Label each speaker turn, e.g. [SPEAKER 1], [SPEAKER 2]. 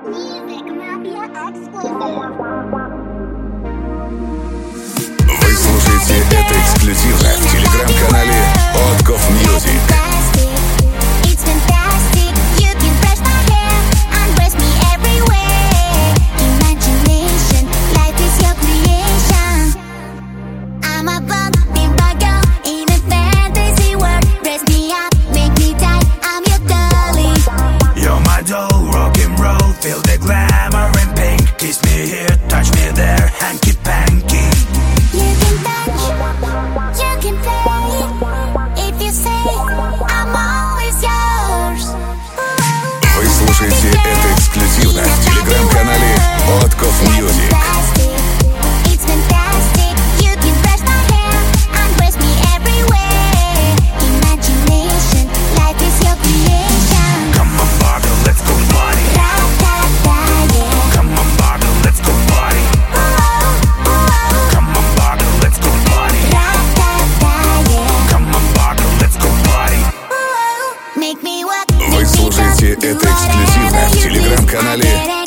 [SPEAKER 1] Вы слушаете это эксклюзивно в телеграм-канале Otkov Music.
[SPEAKER 2] Feel the glamour and pink. Kiss me here, touch me there, hanky-panky.
[SPEAKER 3] You can touch, you can play. If you say I'm always yours.
[SPEAKER 1] Вы слушаете это эксклюзивно в телеграм-канале Otkov Music.
[SPEAKER 3] It's fantastic. You can brush my hair, undress me everywhere. Imagination, life is your creation.
[SPEAKER 2] Come on, Barbie, let's go party. Come on, Barbie, let's go party. Come on, Barbie, let's go party. Come on, Barbie, let's go party.
[SPEAKER 3] Make me walk.
[SPEAKER 1] Вы слушаете это эксклюзивно в телеграм-канале